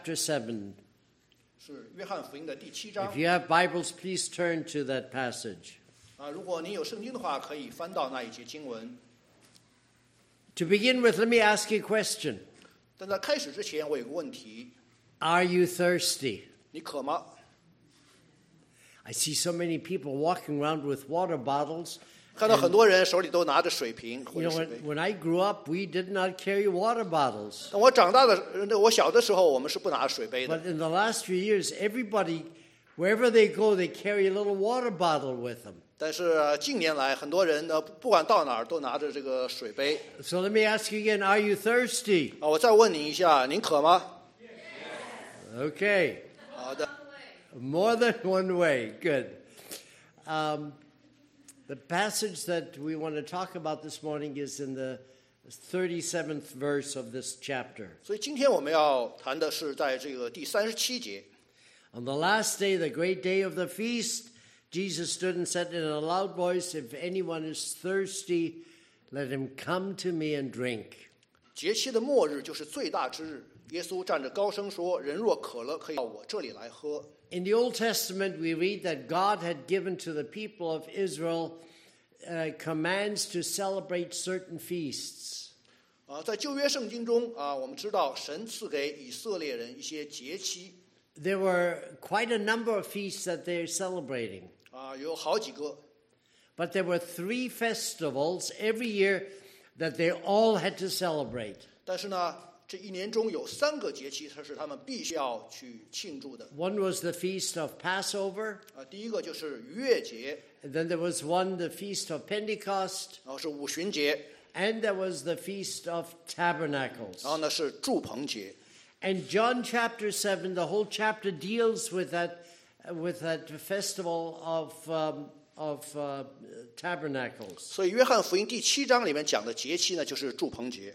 Chapter 7. 是约翰福音的第7章 If you have Bibles, please turn to that passage. 如果您有圣经的话，可以翻到那一节经文。 To begin with, let me ask you a question. 但在开始之前，我有个问题： Are you thirsty? 你渴吗？ I see so many people walking around with water bottles. 看到很多人手里都拿着水瓶或 You 者 know, 水杯。 when I grew up, we did not carry water bottles. 但我小的时候，我们是不拿水杯的。 But in the last few years, everybody, wherever they go, they carry a little water bottle with them. 但是近年来，很多人呢，不管到哪儿都拿着这个水杯。 So let me ask you again, are you thirsty? 我再问您一下，您渴吗？ Okay. 好的。 More than one way. Good. The passage that we want to talk about this morning is in the 37th verse of this chapter. 所以今天我们要谈的是在这个第37节。 On the last day, the great day of the feast, Jesus stood and said in a loud voice, "If anyone is thirsty, let him come to me and drink." 节期的末日就是最大之日。耶稣站着高声说：“人若渴了，可以到我这里来喝。” In the Old Testament, we read that God had given to the people of Israel commands to celebrate certain feasts. 在旧约圣经中我们知道神赐给以色列人一些节期。 There were quite a number of feasts that they're celebrating. 有好几个。 But there were 3 festivals every year that they all had to celebrate. 但是呢，这一年中有3个节期，它是他们必须要去庆祝的。 One was the feast of Passover. 第一个就是逾越节， And then there was one, the feast of Pentecost. 然后是五旬节， And there was the feast of Tabernacles. 然后呢是祝棚节。 And John chapter 7, the whole chapter deals with that festival of Tabernacles. 所以约翰福音第7章里面讲的节期呢，就是祝棚节。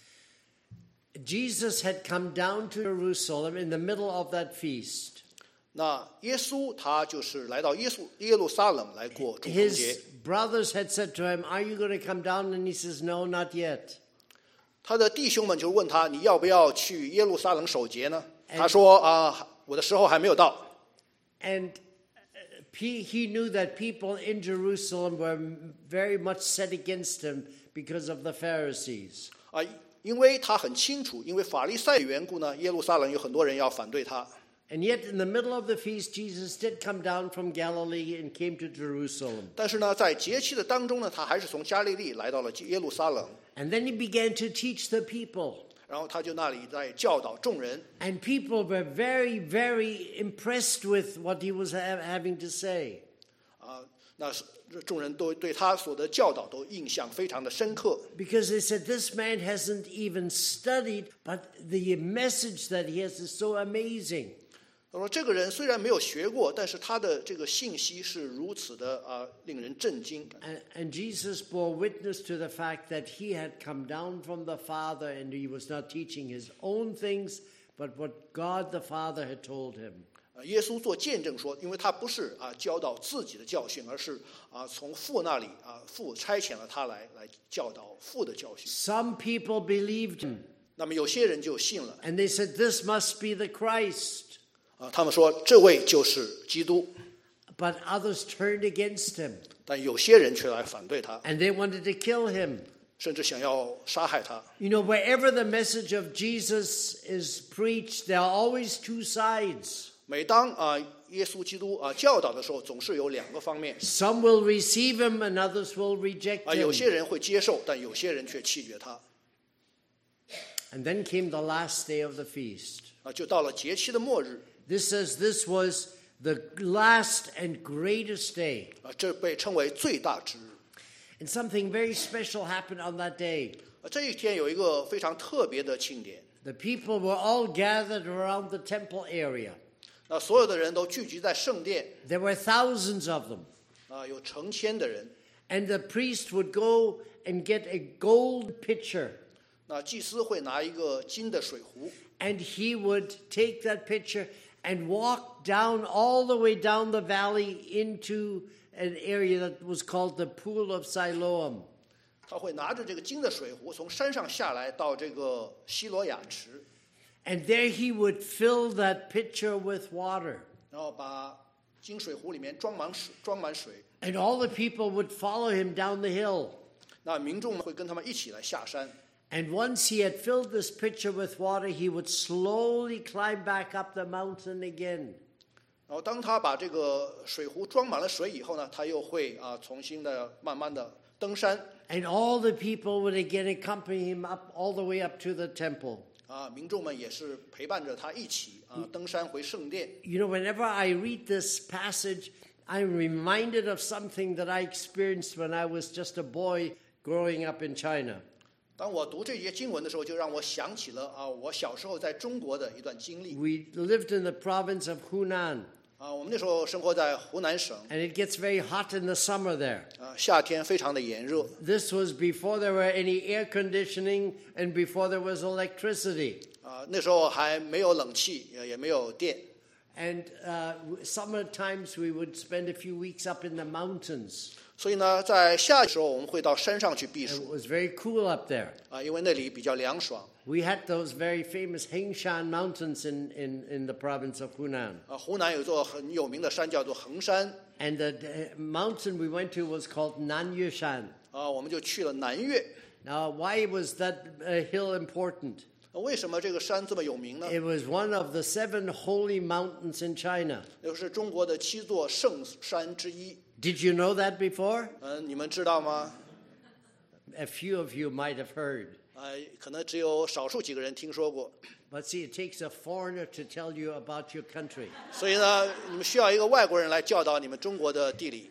Jesus had come down to Jerusalem in the middle of that feast. 那耶稣他就是来到耶路撒冷来过祝棚 His 节。 brothers had said to him, "Are you going to come down?" And he says, "No, not yet." 他的弟兄们就问他：“你要不要去耶路撒冷守节呢？” 他说：“我的时候还没有到。” And he knew that people in Jerusalem were very much set against him because of the Pharisees. 因为他很清楚，因为法利赛的缘故呢，耶路撒冷有很多人要反对他。 And yet in the middle of the feast, Jesus did come down from Galilee and came to Jerusalem. 但是呢，在节期的当中呢，他还是从加利利来到了耶路撒冷。 And then he began to teach the people. 然后他就那里在教导众人。 And people were very, very impressed with what he was having to say. 那众人都对他所的教导都印象非常的深刻。 Because they said, this man hasn't even studied, but the message that he has is so amazing. 他说：“这个人虽然没有学过，但是他的这个信息是如此的令人震惊。” And Jesus bore witness to the fact that he had come down from the Father and he was not teaching his own things, but what God the Father had told him. 耶稣做见证说，因为他不是教导自己的教训，而是从父那里父差遣了他来教导父的教训。 Some people believed him. 那么有些人就信了， And they said, this must be the Christ. 他们说这位就是基督。 But others turned against him. 但有些人却来反对他， And they wanted to kill him. 甚至想要杀害他。 You know, wherever the message of Jesus is preached, there are always 2 sides. 每当耶稣基督教导的时候，总是有2个方面。 Some will receive him and others will reject 有 him. 些人会接受，但有些人却弃绝他。 And then came the last day of the feast. 就到了节期的末日。 This says this was the last and greatest day. 这被称为最大之日。 And something very special happened on that day. 这一天有一个非常特别的庆典。 The people were all gathered around the temple area. 所有的人都聚集在圣殿。 There were thousands of them. 有成千的人。 And the priest would go and get a gold pitcher. 那祭司会拿一个金的水壶。 And he would take that pitcher and walk down all the way down the valley into an area that was called the Pool of Siloam. 他会拿着这个金的水壶从山上下来到这个希罗亚池。 And there he would fill that pitcher with water. 然后把金水壶里面装满水， And all the people would follow him down the hill. 那民众会跟他们一起来下山。 And once he had filled this pitcher with water, he would slowly climb back up the mountain again. 然后当他把这个水壶装满了水以后呢，他又会重新的慢慢的登山。 And all the people would again accompany him up all the way up to the temple. 民众们也是陪伴着他一起登山回圣殿。 You know, whenever I read this passage, I'm reminded of something that I experienced when I was just a boy growing up in China. 当我读这些经文的时候，就让我想起了我小时候在中国的一段经历。 We lived in the province of Hunan, 我们那时候生活在湖南省， and it gets very hot in the summer there. 夏天非常的炎热。 This was before there were any air conditioning and before there was electricity. 那时候还没有冷气，也没有电。 And summer times we would spend a few weeks up in the mountains. 所以呢，在夏的时候，我们会到山上去避 It 暑 was very cool up there. 因为那里比较凉爽。 We had those very famous Hengshan Mountains in the province of Hunan. 湖南有一座很有名的山叫做衡山， And the mountain we went to was called Nanyushan. 我们就去了南岳。 Now, why was that hill important? 为什么这个山这么有名呢？ It was one of the 7 holy mountains in China. 就是中国的7座圣山之一。 Did you know that before? 你们知道吗？ A few of you might have heard. 可能只有少数几个人听说过。 But see, it takes a foreigner to tell you about your country. 所以呢，你们需要一个外国人来教导你们中国的地理。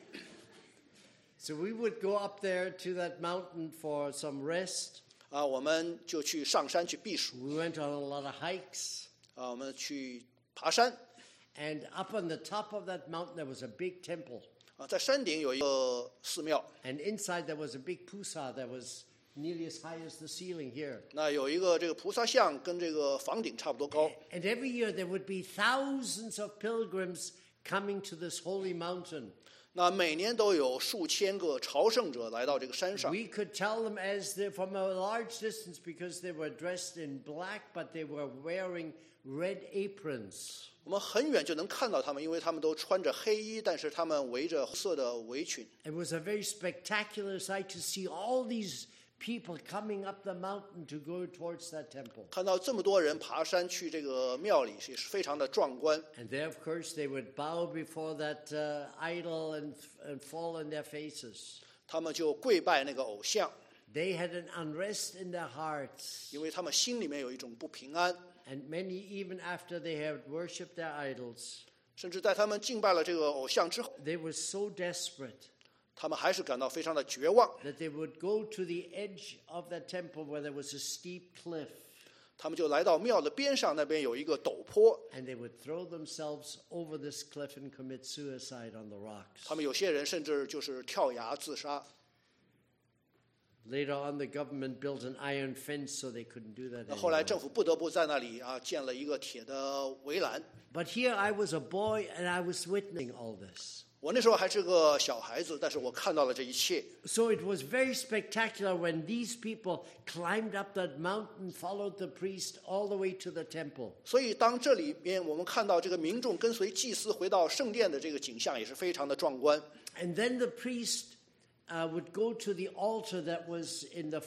So we would go up there to that mountain for some rest. 我们就去上山去避暑。 We went on a lot of hikes. 我们去爬山。 And up on the top of that mountain, there was a big temple. 在山顶有一个寺庙。 And inside there was a big pusa that was nearly as high as the ceiling here. 那有一个这个菩萨像，跟这个房顶差不多高。 And every year there would be thousands of pilgrims coming to this holy mountain. 那每年都有数千个朝圣者来到这个山上。 We could tell them as from a large distance because they were dressed in black, but they were wearing red aprons. 我们很远就能看到他们，因为他们都穿着黑衣，但是他们围着红色的围裙。 It was a very spectacular sight to see all these people coming up the mountain to go towards that temple. 看到这么多人爬山去这个庙里，也是非常的壮观。 And there, of course, they would bow before that idol and fall on their faces. 他们就跪拜那个偶像， They had an unrest in their hearts. 因为他们心里面有一种不平安。 And many, even after they had worshipped their idols, 甚至在他们敬拜了这个偶像之后， they were so desperate 他们还是感到非常的绝望。 that they would go to the edge of that temple where there was a steep cliff, 他们就来到庙的边上，那边有一个陡坡。 and they would throw themselves over this cliff and commit suicide on the rocks. 他们有些人甚至就是跳崖自杀。 Later on, the government built an iron fence so they couldn't do that 后来 anymore. 政府不得不在那里建了一个铁的围栏。 But here I was a boy and I was witnessing all this. 我那时候还是个小孩子，但是我看到了这一切。 So it was very spectacular when these people climbed up that mountain, followed the priest all the way to the temple. 所以当这里边我们看到这个民众跟随祭司回到圣殿的这个景象，也是非常的壮观。 And then the priest would go to the altar that was in the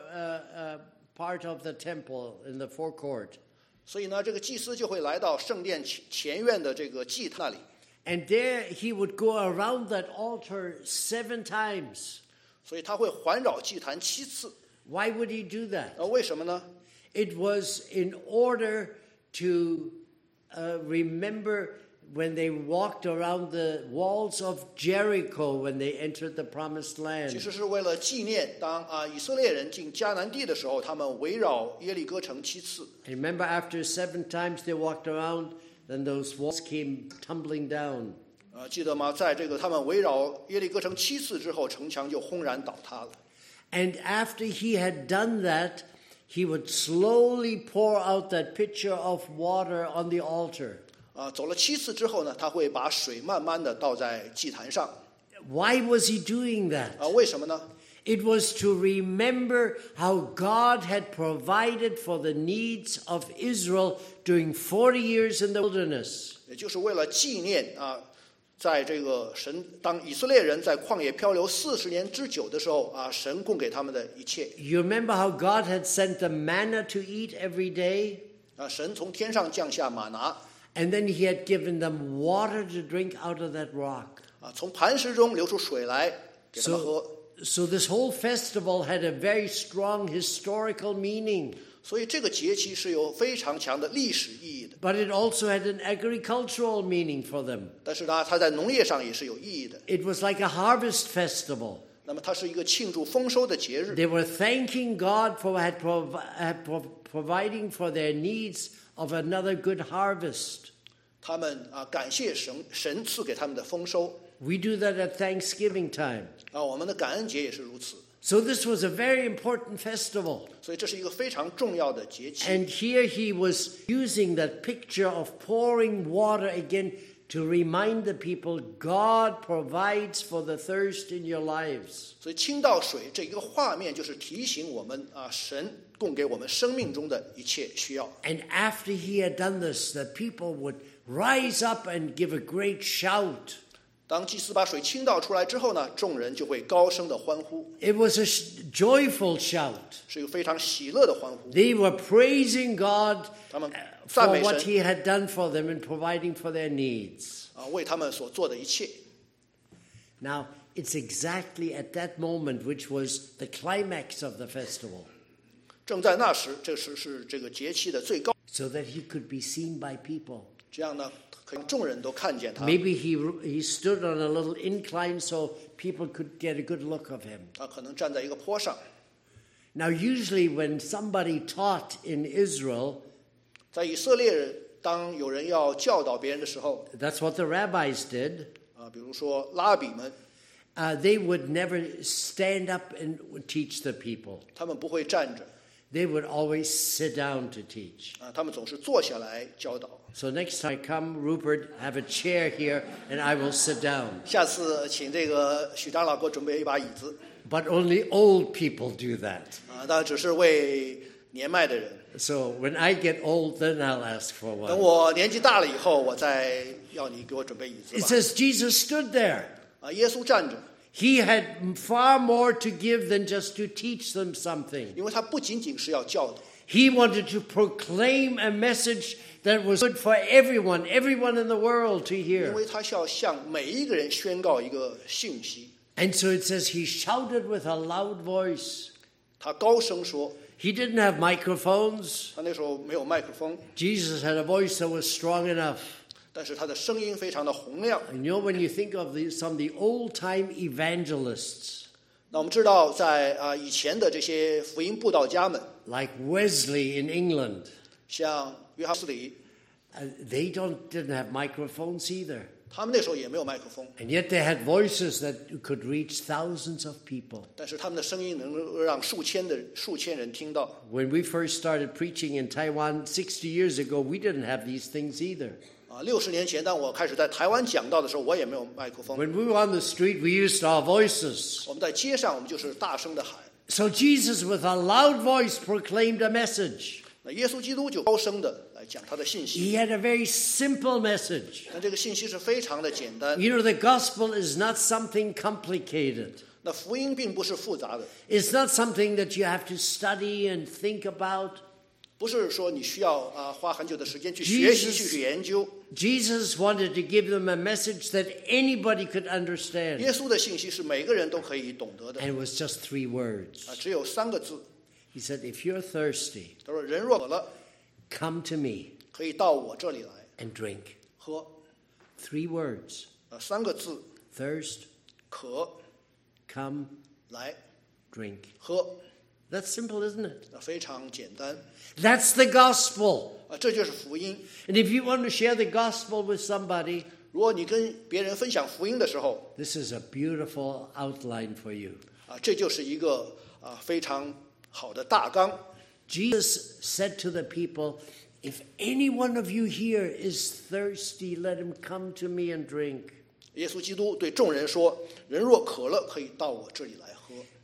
part of the temple, in the forecourt. 所以呢，这个祭司就会来到圣殿前院的这个祭坛那里。 And there he would go around that altar 7 times. 所以他会环绕祭坛7次。 Why would he do that? 为什么呢？ It was in order to remember when they walked around the walls of Jericho when they entered the promised 其 land. 实是为了纪念当以色列人进迦南地的时候，他们围绕耶利哥城7次。 Remember, after 7 times they walked around, then those walls came tumbling down. 记得吗？在这个他们围绕耶利哥城7次之后，城墙就轰然倒塌了。 And after he had done that, he would slowly pour out that pitcher of water on the altar. 走了7次之后呢，他会把水慢慢的倒在祭坛上。 Why was he doing that? 为什么呢？ It was to remember how God had provided for the needs of Israel during 40 years in the wilderness. 也就是为了纪念在这个当以色列人在旷野漂流40年之久的时候神供给他们的一切。 You remember how God had sent the manna to eat every day? 神从天上降下玛拿。 And then he had given them water to drink out of that rock. 从磐石中流出水来给他们喝。 So this whole festival had a very strong historical meaning. 所以这个节期是有非常强的历史意义的。 But it also had an agricultural meaning for them. 但是呢，它在农业上也是有意义的。 It was like a harvest festival. 那么它是一个庆祝丰收的节日。 They were thanking God for providing for their needs of another good harvest. 他们感谢神赐给他们的丰收。 We do that at Thanksgiving time. 我们的感恩节也是如此。 So this was a very important festival. 所以这是一个非常重要的节期。 And here he was using that picture of pouring water again to remind the people God provides for the thirst in your lives. 所以倾倒水这一个画面就是提醒我们神供给我们生命中的一切需要。 And after he had done this, the people would rise up and give a great shout. 当祭司把水倾倒出来之后呢，众人就会高声的欢呼。 It was a joyful shout. 是一个非常喜乐的欢呼。 They were praising God 他们 for 赞美 what 神 he had done for them and providing for their needs. 为他们所做的一切。 Now, it's exactly at that moment which was the climax of the festival. 正在那时，这是这个节期的最高。 So that he could be seen by people. 这样呢，可以众人都看见他。 Maybe he stood on a little incline so people could get a good look of him. 他可能站在一个坡上。 Now, usually when somebody taught in Israel, 在以色列人，当有人要教导别人的时候， that's what the rabbis did. 比如说拉比们， They would never stand up and teach the people. 他们不会站着， They would always sit down to teach. 他们总是坐下来教导。 So next time I come, Rupert, have a chair here, and I will sit down. 下次请这个许长老给我准备一把椅子。 But only old people do that. 当然只是为年迈的人。 So when I get old, then I'll ask for 等 one. 我年纪大了以后，我再要你给我准备椅子 It 吧。 says Jesus stood there. 耶稣站着， He had far more to give than just to teach them something. 因为他不仅仅是要教导， He wanted to proclaim a message that was good for everyone in the world to 因 hear. 为他是要向每一个人宣告一个信息。 And so it says he shouted with a loud voice. 他高声说， He didn't have microphones. 他那时候没有麦克风， Jesus had a voice that was strong enough. 但是他的声音非常的洪亮。 And you know, when you think of some of the old-time evangelists, 那我们知道，在以前的这些福音布道家们， like Wesley in England, 像约翰斯里， they didn't have microphones either. 他们那时候也没有麦克风， And yet they had voices that could reach thousands of people. 但是他们的声音能够让数千人听到。 When we first started preaching in Taiwan 60 years ago, we didn't have these things either. 60年前，当我开始在台湾讲道的时候，我也没有麦克风。 When we were on the street, we used our voices. 我们在街上，我们就是大声的喊。 So Jesus, with a loud voice, proclaimed a message. 那耶稣基督就高声的来讲他的信息。 He had a very simple message. 那这个信息是非常的简单。 You know, the gospel is not something complicated. 那福音并不是复杂的， It's not something that you have to study and think about. 不是说你需要花很久的时间去学习、去研究。 Jesus wanted to give them a message that anybody could understand. 耶稣的信息是每个人都可以懂得的。 And it was just 3 words. 只有3个字。 He said, if you're thirsty, 他说：“人若渴了， come to me 可以到我这里来 and drink. 喝。 3 words. 3个字： Thirst, 渴， come, 来， drink. 喝。 That's simple, isn't it? 非常简单。 That's the gospel. 这就是福音。 And if you want to share the gospel with somebody, 如果你跟别人分享福音的时候， this is a beautiful outline for you. 这就是一个非常好的大纲。 Jesus said to the people, if any one of you here is thirsty, let him come to me and drink. 耶稣基督对众人说：“人若渴了，可以到我这里来喝。”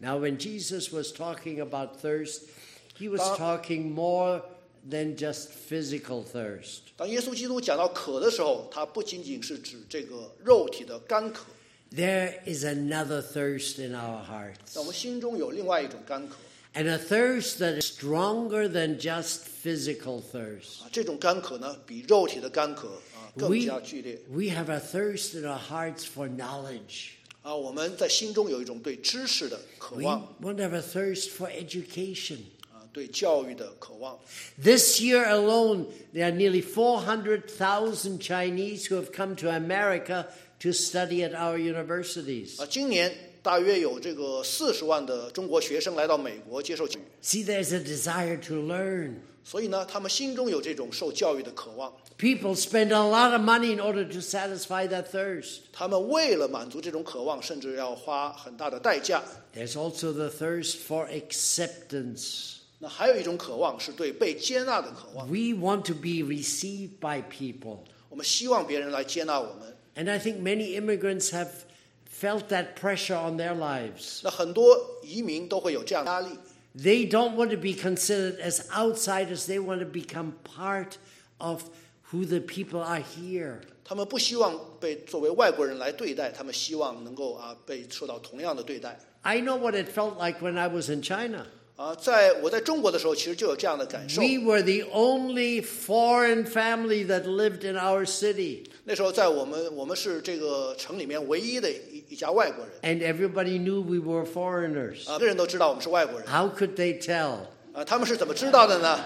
Now, when Jesus was talking about thirst, he was 当 talking more than just physical thirst. 当耶稣基督讲到渴的时候，他不仅仅是指这个肉体的干渴， There is another thirst in our hearts, 在我们心中有另外一种干渴 and a thirst that is stronger than just physical thirst. 啊，这种干渴呢，比肉体的干渴啊更 We, 加剧烈 we have a thirst in our hearts for knowledge. 啊。我们在心中有一种对知识的渴 We 望 want to have a thirst for education. 啊，对教育的渴望。 This year alone, there are nearly 400,000 Chinese who have come to America to study at our universities. 啊，今年大约有这个40万的中国学生来到美国接受教育， See, there's a desire to learn. 所以呢，他们心中有这种受教育的渴望。 People spend a lot of money in order to satisfy that thirst. 他们为了满足这种渴望，甚至要花很大的代价。 There's also the thirst for acceptance. 那还有一种渴望是对被接纳的渴望， We want to be received by people. 我们希望别人来接纳我们。 And I think many immigrants have felt that pressure on their lives. 那很多移民都会有这样的压力， They don't want to be considered as outsiders. They want to become part of who the people are here. 他们不希望被作为外国人来对待，他们希望能够被受到同样的对待。 I know what it felt like when I was in China. 在我在中国的时候，其实就有这样的感受。 We were the only foreign family that lived in our city. 那时候在我们是这个城里面唯一的一家外国人， And everybody knew we were foreigners. 每个人都知道我们是外国人。 How could they tell? 他们是怎么知道的呢？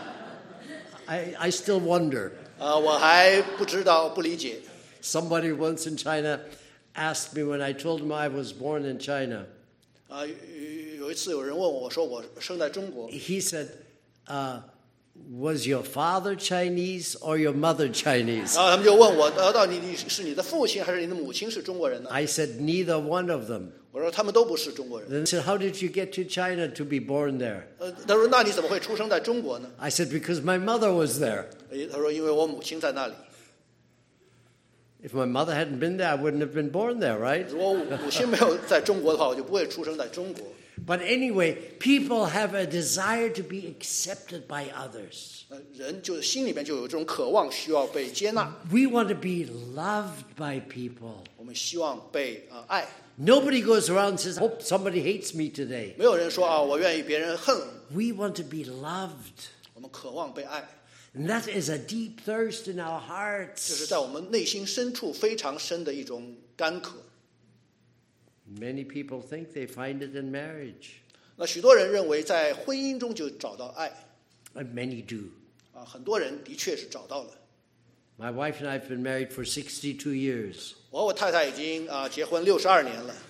I still wonder. 我还不知道，不理解。 Somebody once in China asked me when I told them I was born in China. 有一次有人问我说我生在中国， He said, was your father Chinese or your mother Chinese? 然后他们就问我，到底是你的父亲还是你的母亲是中国人呢？ I said, neither one of them. 我说他们都不是中国人。 Then they said, how did you get to China to be born there? 他说那你怎么会出生在中国呢？ I said, because my mother was there. 他说因为我母亲在那里。 If my mother hadn't been there, I wouldn't have been born there, right? 如果母亲没有在中国的话，我就不会出生在中国。 But anyway, people have a desire to be accepted by others. 人就心里面就有这种渴望，需要被接纳。 We want to be loved by people. 我们希望被爱。 Nobody goes around and says, hope somebody hates me today. 没有人说我愿意别人恨我。 We want to be loved. 我们渴望被爱， And that is a deep thirst in our 这是 hearts. 在我们内心深处非常深的一种干渴。 Many people think they find it in marriage. 那许多人认为在婚姻中就找到爱， And many do. 很多人的确是找到了。 My wife and I have been married for 62 years. 我和我太太已经结婚62年了，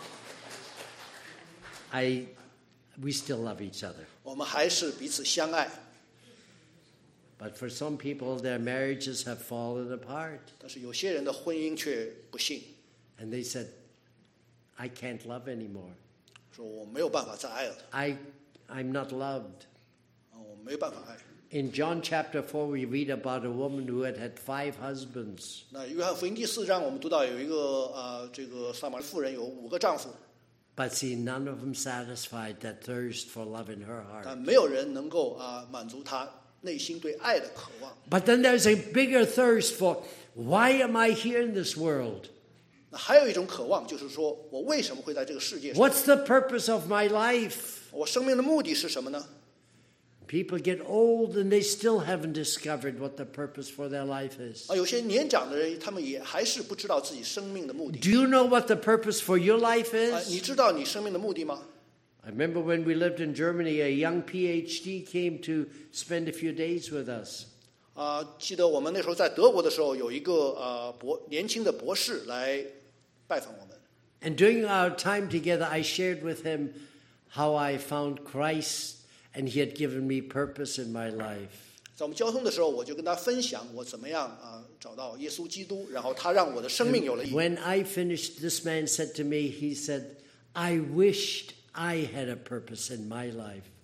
We still love each other. 我们还是彼此相爱。 But for some people, their marriages have fallen apart. 但是有些人的婚姻却不幸， And they said, I can't love anymore. 说我没有办法再爱了， I'm not loved. 我没有办法爱。 In John chapter 4, we read about a woman who had 5 husbands. 那约翰福音第4章，我们读到有一个这个撒玛利亚妇人有5个丈夫， But see, none of them satisfied that thirst for love in her 但 heart. 没有人能够满足她内心对爱的渴望。 But then there's a bigger thirst for, why am I here in this world? 那还有一种渴望，就是说我为什么会在这个世界上？ What's the purpose of my life? 我生命的目的是什么呢？ People get old and they still haven't discovered what the purpose for their life is. 有些年长的人，他们也还是不知道自己生命的目的。 Do you know what the purpose for your life 你 is? 知道你生命的目的吗？ I remember when we lived in Germany, a young PhD came to spend a few days with us. 记得我们那时候在德国的时候，有一个年轻的博士来拜访我们。 And during our time together, I shared with him how I found Christ and he had given me purpose in my life. 在我们交通的时候，我就跟他分享我怎么样找到耶稣基督，然后他让我的生命有了意义。 When I finished, this man said to me, he said, I wished I had a purpose in my life.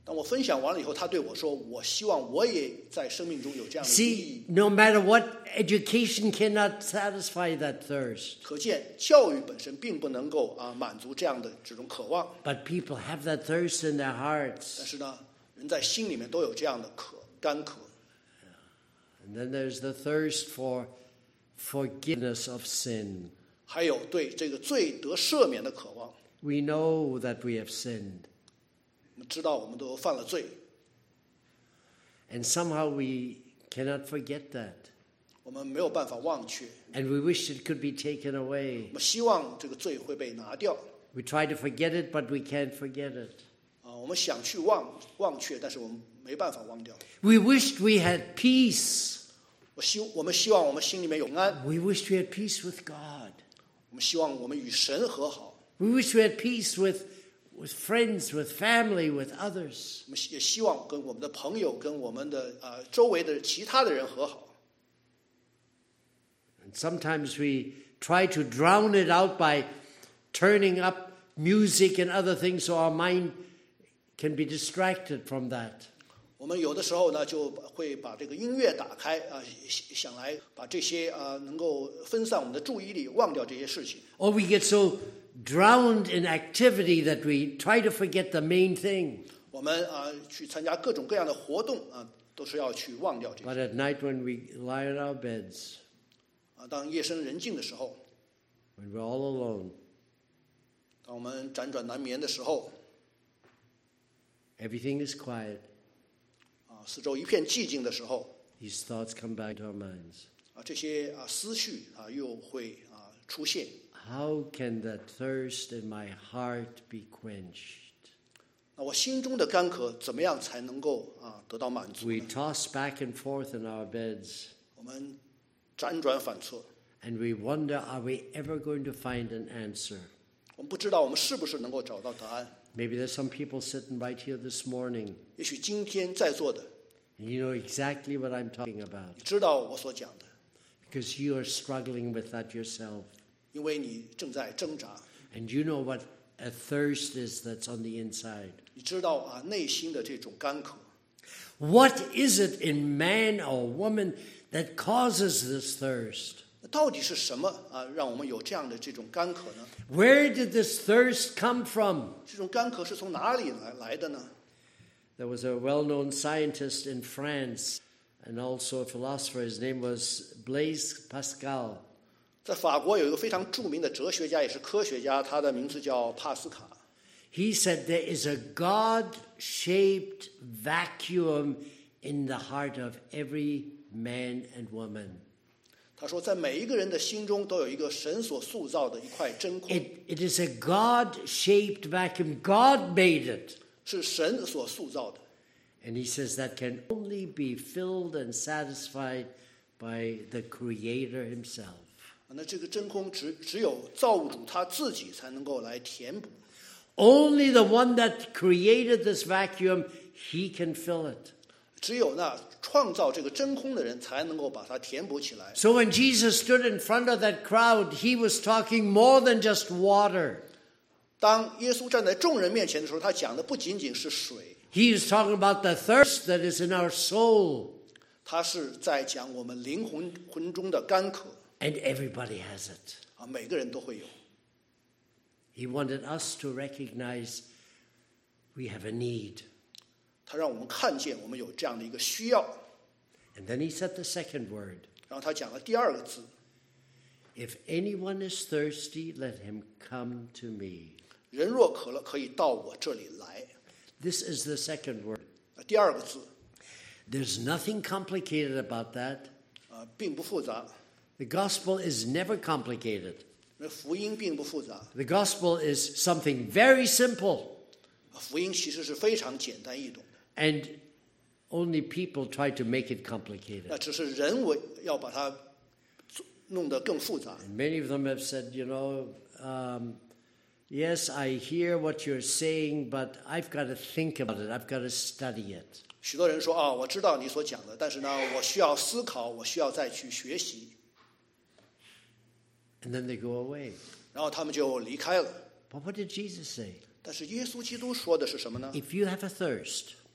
当我分享完了以后，他对我说：“我希望我也在生命中有这样的意义。” See, no matter what, education cannot satisfy that thirst. 可见教育本身并不能够满足这样的这种渴望。 But people have that thirst in their 但 hearts. 是呢，人在心里面都有这样的干渴。 And then there's the thirst for forgiveness of sin. 还有对这个罪得赦免的渴望。 We know that we have sinned. 我们知道我们都犯了罪， And somehow we cannot forget that. 我们没有办法忘却。 And we wish it could be taken away. 我们希望这个罪会被拿掉。 We try to forget it, but we can't forget it. 我们想去忘却，但是我们没办法忘掉。 We wished we had peace. 我们希望我们心里面有安。 We wished we had peace with God. 我们希望我们与神和好。 We wish we had peace with friends, with family, with others. 我们也希望跟我们的朋友、跟我们的周围的其他的人和好。 And sometimes we try to drown it out by turning up music and other things so our mind can be distracted from that. 我们有的时候呢，就会把这个音乐打开想来把这些能够分散我们的注意力，忘掉这些事情。 Or we get so drowned in activity that we try to forget the main thing. 我们去参加各种各样的活动都是要去忘掉这 But 些。 at night when we lie on our beds, 当夜深人静的时候， when we're all alone, 当我们辗转难眠的时候， everything is quiet. 四周一片寂静的时候， These thoughts come back to our minds. 这些思绪又会出现。 How can that thirst in my heart be quenched? 那我心中的干渴怎么样才能够得到满足 We 呢？ toss back and forth in our beds, 我们辗转反侧， and we wonder, are we ever going to find an answer? 我们不知道我们是不是能够找到答案。 Maybe there's some people sitting right here this morning, 也许今天在座的， and you know exactly what I'm talking about, 你知道我所讲的， because you are struggling with that yourself. 因为你正在挣扎， And you know what a thirst is that's on the inside. 你知道内心的这种干渴。 What is it in man or woman that causes this thirst? 那到底是什么让我们有这样的这种干渴呢？ Where did this thirst come from? 这种干渴是从哪里来的呢？ There was a well-known scientist in France and also a philosopher. His name was Blaise Pascal. 在法国有一个非常著名的哲学家，也是科学家，他的名字叫帕斯卡。 He said there is a God-shaped vacuum in the heart of every man and woman. 他说，在每一个人的心中都有一个神所塑造的一块真空， It is a God-shaped vacuum. God made it. 是神所塑造的。 And he says that can only be filled and satisfied by the Creator himself. 那这个真空只有造物主他自己才能够来填补。 Only the one that created this vacuum, he can fill it. 只有那创造这个真空的人才能够把它填补起来。 So when Jesus stood in front of that crowd, he was talking more than just water. 当耶稣站在众人面前的时候，他讲的不仅仅是水， He is talking about the thirst that is in our soul. 他是在讲我们灵魂中的干渴 And everybody has it. 每个人都会有。 He wanted us to recognize we have a need. 他让我们看见我们有这样的一个需要。 And then he said the second word. 然后他讲了第二个字， If anyone is thirsty, let him come to me. 人若渴了，可以到我这里来。 This is the second word. 第二个字 There's nothing complicated about that. 并不复杂， The gospel is never complicated. 福音并不复杂， The gospel is something very simple. 福音其实是非常简单易懂的。 And only people try to make it complicated. 那只是人为要把它弄得更复杂。 And many of them have said, yes, I hear what you're saying, but I've got to think about it. I've got to study it. 许多人说我知道你所讲的，但是呢，我需要思考，我需要再去学习， And then they go away. 然后他们就离开了。 But what did Jesus say? 但是耶稣基督说的是什么呢？ If you have a thirst,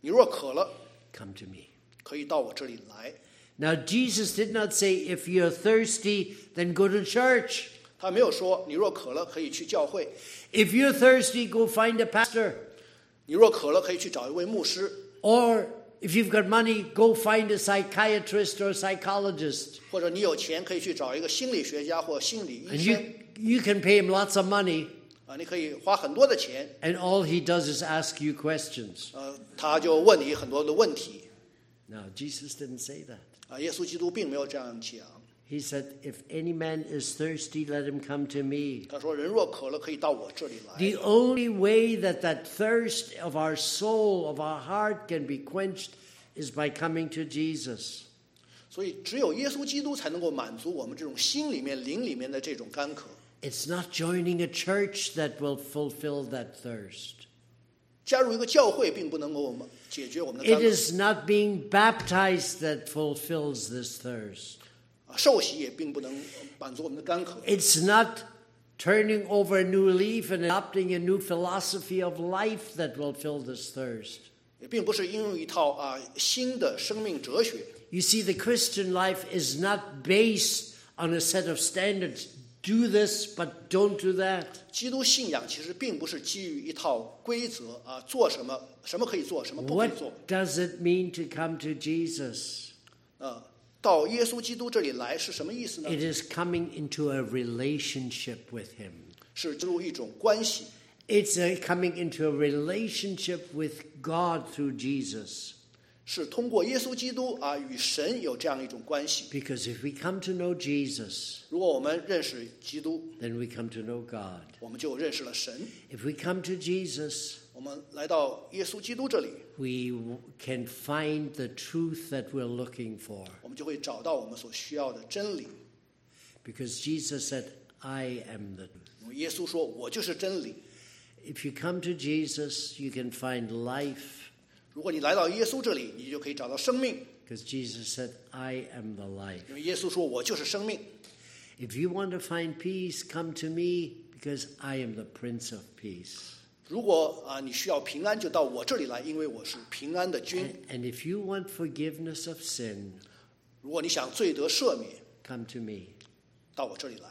你若渴了， come to me. 可以到我这里来。 Now, Jesus did not say, if you're thirsty, then go to church. 他没有说你若渴了可以去教会， If you're thirsty, go find a pastor. 你若渴了可以去找一位牧师， Or if you've got money, go find a psychiatrist or a psychologist. 或者你有钱可以去找一个心理学家或心理 And 医生 you can pay him lots of money, 啊，你可以花很多的钱， and all he does is ask you questions. 他就问你很多的问题 Now, Jesus didn't say that. 啊。耶稣基督并没有这样讲， He said, if any man is thirsty, let him come to me. 他说人若渴了可以到我这里来。 The only way that thirst of our soul, of our heart can be quenched is by coming to Jesus. 所以只有耶稣基督才能够满足我们这种心里面灵里面的这种干渴。 It's not joining a church that will fulfill that thirst. 加入一个教会并不能够解决我们的 It 干渴， is not being baptized that fulfills this thirst. 受洗也并不能满足我们的干渴。 It's not turning over a new leaf and adopting a new philosophy of life that will fill this thirst. 也并不是应用一套新的生命哲学。 You see, the Christian life is not based on a set of standards. Do this, but don't do that. 基督信仰其实并不是基于一套规则做什么可以做，什么不可以做。 What does it mean to come to Jesus? 到耶稣基督这里来是什么意思呢？ It is coming into a relationship with him. 是进入一种关系， It's coming into a relationship with God through Jesus. 是通过耶稣基督与神有这样一种关系。 Because if we come to know Jesus, 如果我们认识基督， then we come to know God. 我们就认识了神。 If we come to Jesus, 我们来到耶稣基督这里， we can find the truth that we're looking for. 我们就会找到我们所需要的真理。 Because Jesus said, I am the truth. 因为耶稣说：“我就是真理。” If you come to Jesus, you can find life. 如果你来到耶稣这里，你就可以找到生命， Because Jesus said, I am the life. 因为耶稣说：“我就是生命。” If you want to find peace, come to me because I am the Prince of Peace. 如果你需要平安，就到我这里来，因为我是平安的君。 And if you want forgiveness of sin, 如果你想罪得赦免， come to me. 到我这里来，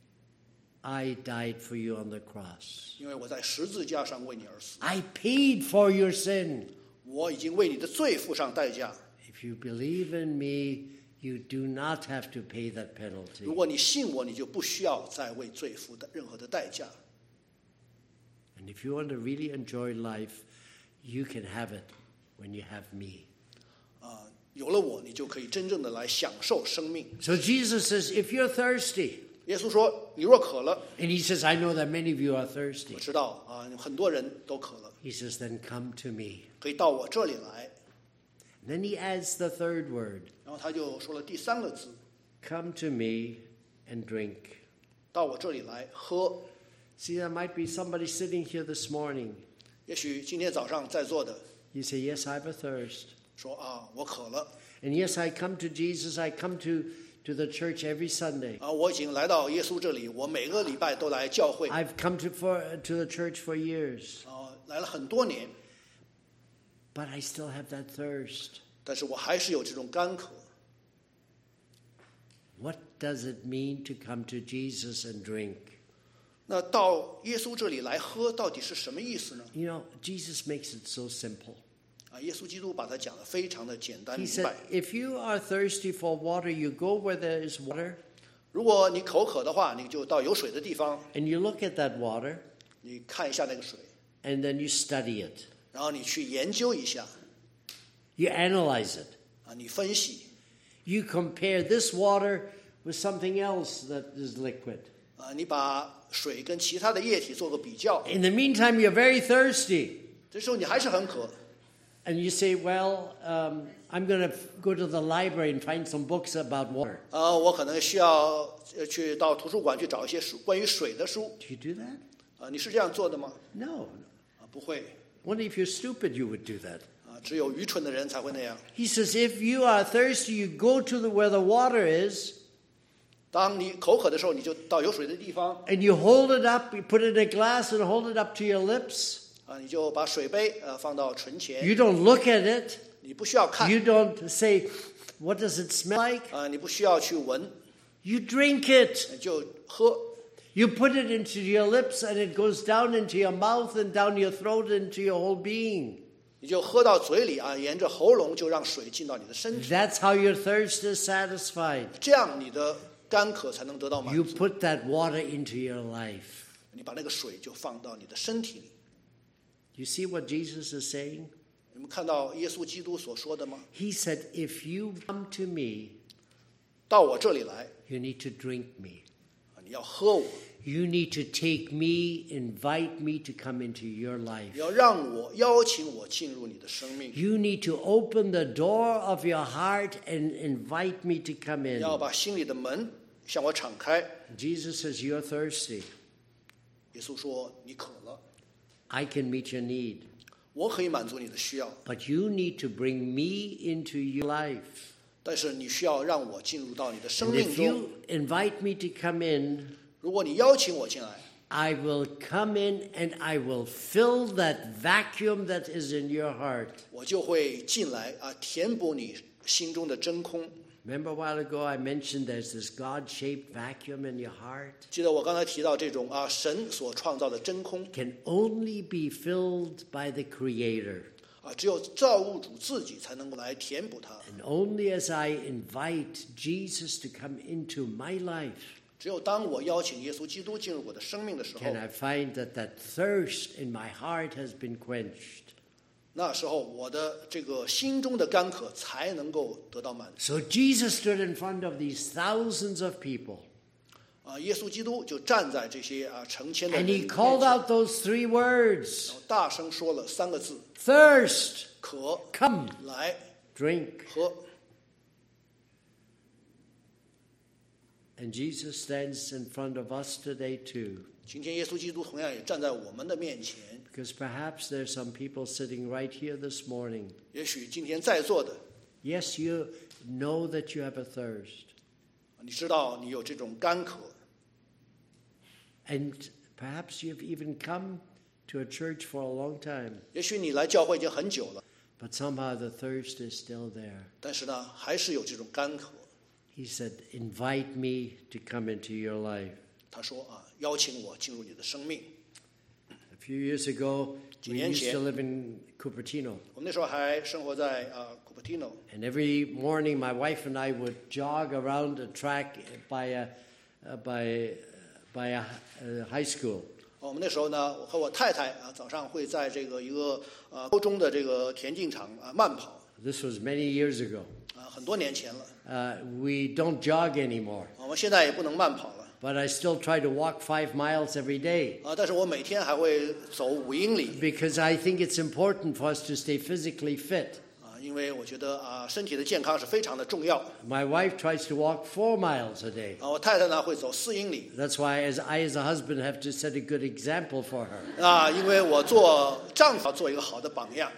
I died for you on the cross. 因为我在十字架上为你而死， I paid for your sin. 我已经为你的罪付上代价。 If you believe in me, you do not have to pay that penalty. 如果你信我，你就不需要再为罪付任何的代价。 And if you want to really enjoy life, you can have it when you have me. 有了我，你就可以真正的来享受生命。 So Jesus says, if you're thirsty, 耶稣说：“你若渴了， and he says, I know that many of you are 我 thirsty. 知道很多人都渴了， He says, then come to me. 可以到我这里来。” Then he adds the third word, 然后他就说了第三个字： come to me and drink. 到我这里来喝。 See, there might be somebody sitting here this morning. 也许今天早上在座的 You say, yes, I have a thirst. 说我渴了 And yes, I come to Jesus. I come to the church every Sunday. 我已经来到耶稣这里，我每个礼拜都来教会 I've come to the church for years. 来了很多年， But I still have that thirst. 但是我还是有这种干渴。 What does it mean to come to Jesus and drink? 那到耶稣这里来喝，到底是什么意思呢？ You know, Jesus makes it so simple. 耶稣基督把它讲得非常的简单 He 明 said, 白。 if you are thirsty for water, you go where there is water, 如果你口渴的话，你就到有水的地方， and you look at that water, 你看一下那个水， and then you study it. 然后你去研究一下， You analyze it. 你分析， You compare this water with something else that is liquid. 你把水跟其他的液体做个比较。 In the meantime, you're very thirsty. 这时候你还是很渴， And you say, well, I'm going to go to the library and find some books about water. 我可能需要去到图书馆去找一些关于水的书。 Do you do that? 你是这样做的吗？ No. 不会， Only if you're stupid you would do that. 只有愚蠢的人才会那样。 He says, if you are thirsty, you go to where the water is, 当你口渴的时候，你就到有水的地方， and you hold it up, you put it in a glass and hold it up to your lips. 你就把水杯放到唇前， You don't look at it. 你不需要看， You don't say, what does it smell like? 你不需要去闻， You drink it. 你就喝。 You put it into your lips and it goes down into your mouth and down your throat into your whole being. 你就喝到嘴里沿着喉咙就让水进到你的身体， That's how your thirst is satisfied. 这样你的干渴才能得到满 You 足。 put that water into your life. 你把那个水就放到你的身体里。 You see what Jesus is saying? 你们看到耶稣基督所说的吗？ He said, if you come to me, 到我这里来， you need to drink me. 你要喝我， You need to take me, invite me to come into your life. 你要让我邀请我进入你的生命， You need to open the door of your heart and invite me to come 你 in. 要把心里的门向我敞开。 Jesus says, you're thirsty. 耶稣说：“你渴了， I can meet your need. 我可以满足你的需要， But you need to bring me into your life. 但是你需要让我进入到你的生 And 命 if 中。 you invite me to come in, 如果你邀请我进来， I will come in and I will fill that vacuum that is in your heart. 我就会进来填补你心中的真空。 Remember a while ago I mentioned there's this God-shaped vacuum in your heart? 记得我刚才提到这种神所创造的真空 Can only be filled by the Creator. 只有造物主自己才能够来填补它。 And only as I invite Jesus to come into my life 只有当我邀请耶稣基督进入我的生命的时候 can，I find that that thirst in my heart has been quenched. 那时候我的这个心中的干渴才能够得到满足。 So Jesus stood in front of these thousands of people 耶稣基督就站在这些成千的 and 人 he 面 called 前， out those three words: 大声说了3个字： thirst, 渴， come, 来 drink. 喝。 And Jesus stands in front of us today too. 今天耶稣基督同样也站在我们的面前。 Because perhaps there's some people sitting right here this morning. 也许今天在座的， Yes, you know that you have a thirst. 你知道你有这种干渴， And perhaps you've even come to a church for a long time. 也许你来教会已经很久了， But somehow the thirst is still there. 但是呢，还是有这种干渴。 He said, invite me to come into your life. 他说邀请我进入你的生命。 A few years ago, we used to live in Cupertino. 我们那时候还生活在Cupertino， And every morning, my wife and I would jog around a track by a high school. 我们那时候呢，我和我太太早上会在这个一个高中的这个田径场慢跑。 This was many years ago. 很多年前了， We don't jog anymore. 我们现在也不能慢跑了。 But I still try to walk 5 miles every day 但是我每天还会走5英里 because I think it's important for us to stay physically fit. 因为我觉得身体的健康是非常的重要。 My wife tries to walk 4 miles a day. 我太太呢会走4英里 That's why I as a husband have to set a good example for her. 因为我做丈夫要做一个好的榜样。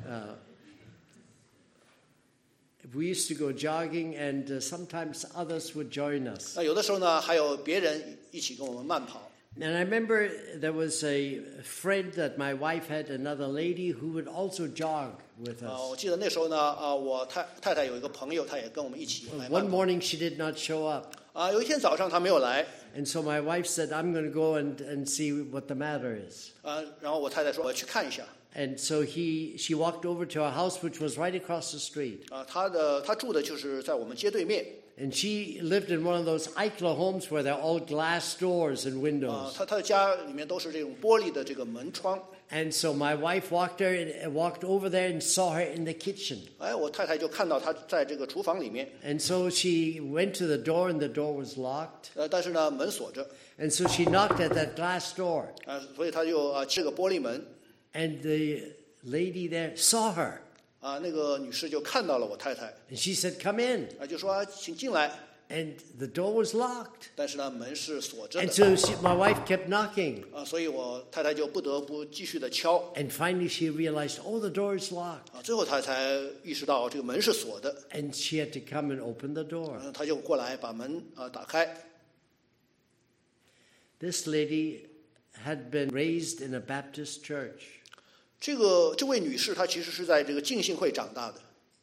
We used to go jogging and sometimes others would join us. 有的时候呢还有别人一起跟我们慢跑。 And I remember there was a friend that my wife had, another lady who would also jog with 我 us. 记得那时候呢我太太有一个朋友，她也跟我们一起来 One 慢跑。 morning she did not show up. 有一天早上她没有来， And so my wife said, I'm going to go and see what the matter is. 然后我太太说我去看一下。 And so she walked over to our house, which was right across the street. 她住的就是在我们街对面。 And she lived in one of those Eichler homes where they're all glass doors and windows. 她的家里面都是这种玻璃的这个门窗。 And so my wife walked over there and saw her in the kitchen. 我太太就看到她在这个厨房里面。 And so she went to the door and the door was locked. 但是呢门锁着。 And so she knocked at that glass door. 所以她就这个玻璃门。 And the lady there saw her. 那个女士就看到了我太太。 And she said, come in. 就说请进来。 And the door was locked. 但是呢门是锁着 And 的。 so my wife kept knocking. 所以我太太就不得不继续的敲。 And finally she realized, oh, the door is locked. 最后她才意识到这个门是锁的。 And she had to come and open the door. 她就过来把门打开。 This lady had been raised in a Baptist church. 这位女士她其实是在这个浸信会长大的，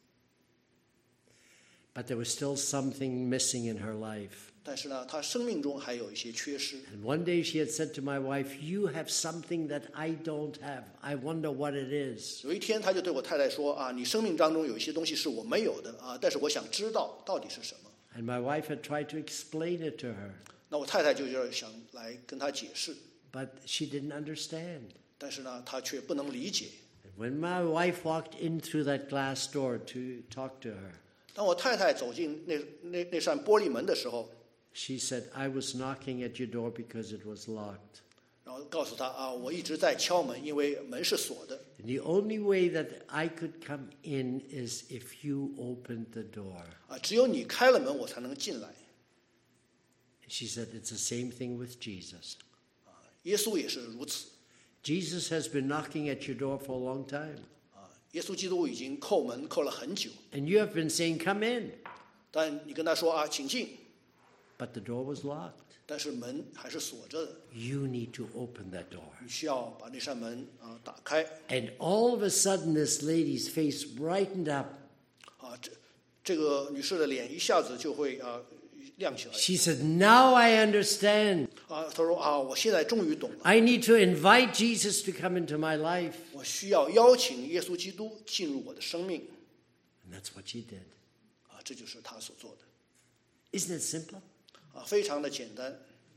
but there was still something missing in her life. 但是呢，她生命中还有一些缺失。 And one day she had said to my wife, "You have something that I don't have. I wonder what it is." 有一天，她就对我太太说：“啊，你生命当中有一些东西是我没有的啊，但是我想知道到底是什么。” And my wife had tried to explain it to her, 那我太太就是想来跟她解释， but she didn't understand. 但是呢，她却不能理解。 And when my wife walked in through that glass door to talk to her, 当我太太走进那扇玻璃门的时候， she said, "I was knocking at your door because it was locked. 然后告诉她啊，我一直在敲门，因为门是锁的。 And the only way that I could come in is if you opened the door." 啊，只有你开了门，我才能进来。 She said, "It's the same thing with Jesus. 耶稣也是如此。 Jesus has been knocking at your door for a long time. 啊，耶稣基督已经叩门叩了很久， And you have been saying, 'Come in.' 但你跟他说啊，请进， But the door was locked. 但是门还是锁着的。 You need to open that door." 你需要把那扇门啊打开。 And all of a sudden, this lady's face brightened up. 啊，这个女士的脸一下子就会亮起来。 She said, "Now I understand. 啊，她说啊，我现在终于懂了， I need to invite Jesus to come into my life." 我需要邀请耶稣基督进入我的生命。 And that's what she did. 啊，这就是她所做的。 Isn't it simple? 啊，非常的简单。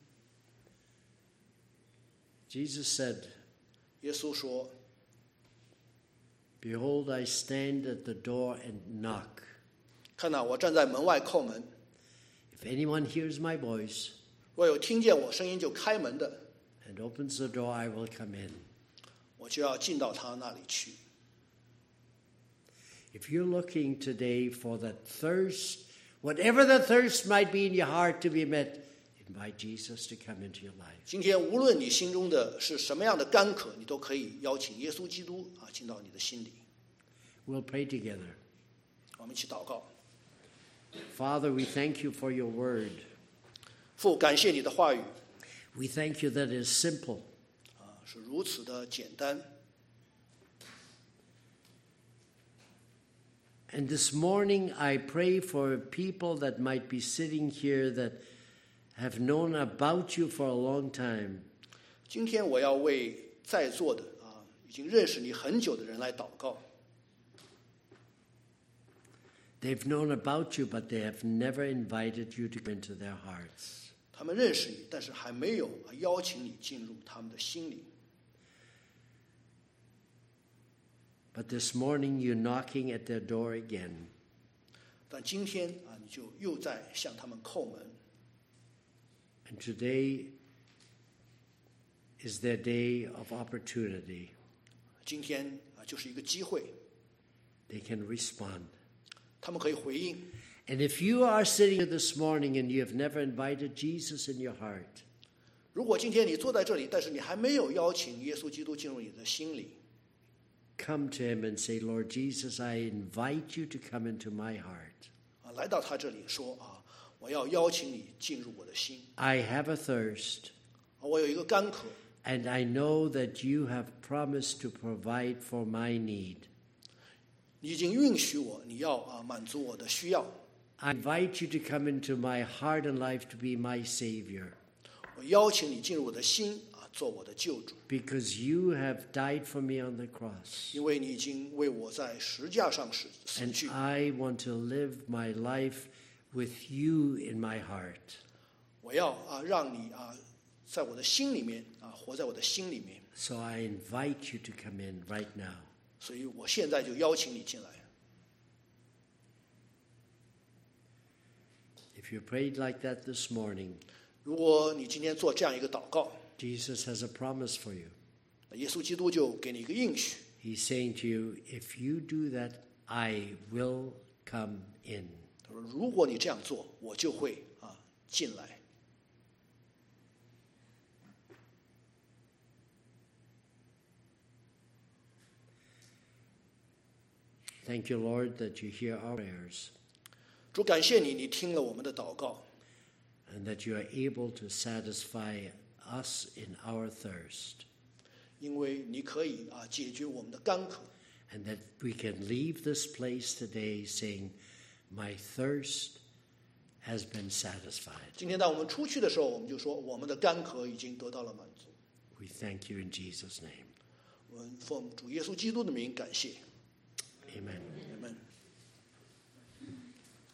Jesus said, 耶稣说 "Behold, I stand at the door and knock. 看哪，我站在门外叩门， If anyone hears my voice 若有听见我声音就开门的， and opens the door, I will come in." 我就要进到他那里去。 If you're looking today for that thirst, whatever the thirst might be in your heart to be met, invite Jesus to come into your life. 今天无论你心中的是什么样的干渴，你都可以邀请耶稣基督啊进到你的心里。 We'll pray together. 我们一起祷告。 Father, we thank you for your word. 父，感谢你的话语 We thank you that it is simple. 啊，是如此的简单。 And this morning, I pray for people that might be sitting here that have known about you for a long time. 今天我要为在座的啊已经认识你很久的人来祷告。 They've known about you, but they have never invited you to come into their hearts. 他们认识你，但是还没有邀请你进入他们的心里。 But this morning, you're knocking at their door again. 但今天啊，你就又在向他们叩门。 And today is their day of opportunity. 今天啊，就是一个机会， They can respond. 他们可以回应。 And if you are sitting here this morning and you have never invited Jesus in your heart, 如果今天你坐在这里，但是你还没有邀请耶稣基督进入你的心里， come to him and say, "Lord Jesus, I invite you to come into my heart. 啊，来到他这里说啊，我要邀请你进入我的心。 I have a thirst, 啊，我有一个干渴， and I know that you have promised to provide for my need. 你已经允许我，你要满足我的需要。 I invite you to come into my heart and life to be my Savior, 我邀请你进入我的心啊，做我的救主， because you have died for me on the cross. 因为你已经为我在石架上死 And 去。 I want to live my life with you in my heart. 我要让你在我的心里面活在我的心里面。 So I invite you to come in right now. 所以我现在就邀请你进来。 If you prayed like that this morning, 如果你今天做这样一个祷告， Jesus has a promise for you. 耶稣基督就给你一个应许。 He's saying to you, if you do that, I will come in. 他说：“如果你这样做，我就会进来。” Thank you, Lord, that you hear our prayers 主，感谢你，你听了我们的祷告， and that you are able to satisfy us in our thirst. 因为你可以解决我们的干渴。 And that we can leave this place today saying, my thirst has been satisfied. 今天当我们出去的时候，我们就说我们的干渴已经得到了满足。 We thank you in Jesus' name. 我们奉主耶稣基督的名感谢。 Amen.